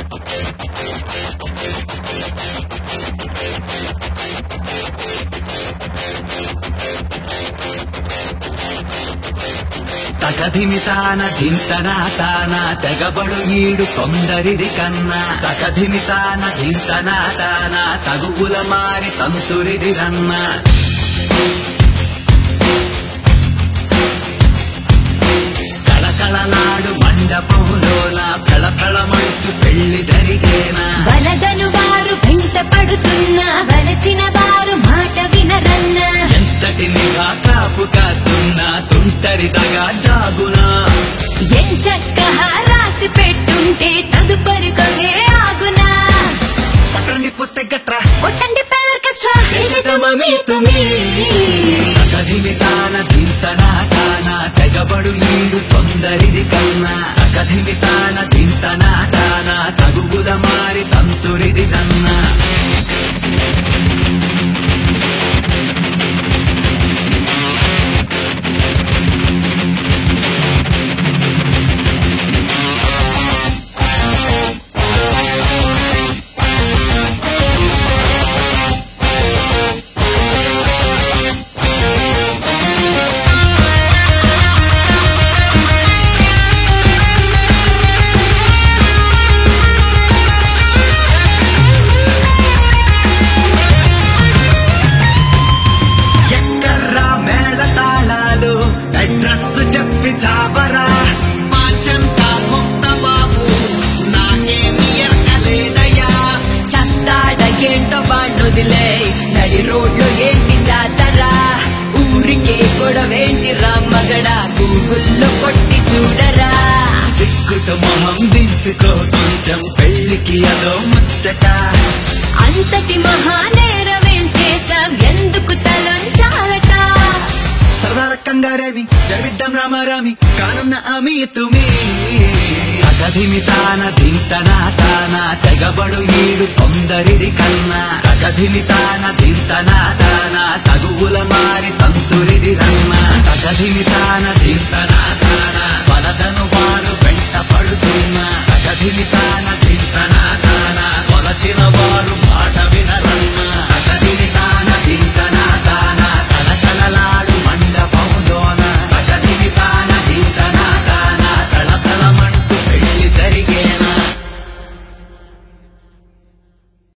తకధిమితాన ధింతనా తానా తెగబడు ఈడు కొందరిది కన్నా తకధిమితాన ధింతనా తానా తగువుల మారి తంతురిది రన్నా కళకళనాడు మండపంలోన ఫళఫళమంటూ పెళ్లి జరిగేనా వలదను వారు వెంట పడుతున్నా వలచిన వారు మాట వినరన్నా ఎంతటి నిఘా కాపు కాస్తున్నా తుంటరిదగా దాగునా ఎంచక్క రాసి పెట్టుంటే తదుపరి కొనే ఆగునా పట్టండి పుస్తక గట్రా కొట్టండి పేర్కెస్ట్రా దేశతమీ తుమీ తకధిమితాన ధింతనా తానా తెగబడు ఈడు కొందరిది కన్నా తకధిమితాన ధింతనా తానా తగువుల మారి తంతురిది రన్నా చెప్పి చాబరా మాచంతా ముక్త బాబు నాకేమి ఎక్కలేదయ్యా చస్తాడ ఏంటో బాండొదిలే నడి రోడ్లో ఏంటి జాతరా ఊరికే గొడవేంటి రామగడ గూగుల్లో కొట్టి చూడరా సిగ్గుతో మొహం దించుకో కొంచెం పెళ్లికి అదో ముచ్చట అంతటి మహానేరమేం చేశాం ఎందుకు తలొంచాలట సరదాల కంగారేవి జరిద్దాం రామారామి కానున్న అమీ తుమీ తకధిమితాన ధింతనా తానా తెగబడు ఈడు కొందరిది కన్నా తకధిమితాన ధింతనా తానా తగువుల మారి తంతురిది రన్నా